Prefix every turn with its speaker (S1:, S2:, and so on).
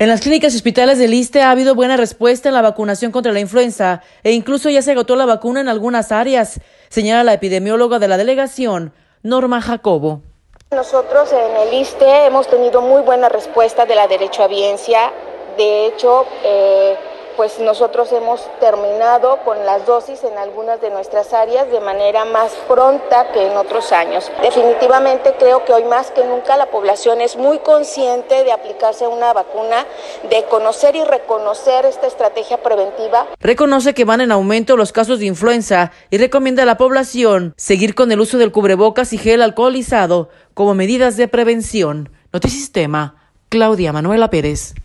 S1: En las clínicas y hospitales del ISSSTE ha habido buena respuesta en la vacunación contra la influenza e incluso ya se agotó la vacuna en algunas áreas, señala la epidemióloga de la delegación, Norma Jacobo.
S2: Nosotros en el ISSSTE hemos tenido muy buena respuesta de la derechohabiencia. De hecho, pues nosotros hemos terminado con las dosis en algunas de nuestras áreas de manera más pronta que en otros años. Definitivamente creo que hoy más que nunca la población es muy consciente de aplicarse una vacuna, de conocer y reconocer esta estrategia preventiva.
S1: Reconoce que van en aumento los casos de influenza y recomienda a la población seguir con el uso del cubrebocas y gel alcoholizado como medidas de prevención. Notisistema, Claudia Manuela Pérez.